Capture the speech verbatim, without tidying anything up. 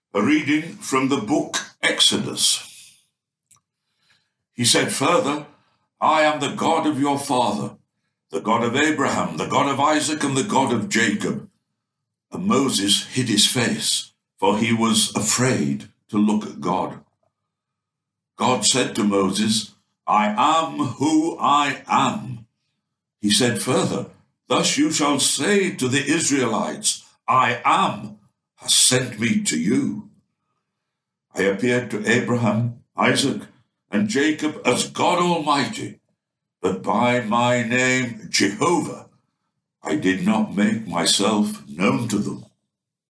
A reading from the book Exodus. He said further, I am the God of your father, the God of Abraham, the God of Isaac, and the God of Jacob. And Moses hid his face, for he was afraid to look at God. God said to Moses, I am who I am. He said further, thus you shall say to the Israelites, I am has sent me to you. I appeared to Abraham, Isaac, and Jacob as God Almighty, but by my name, Jehovah, I did not make myself known to them.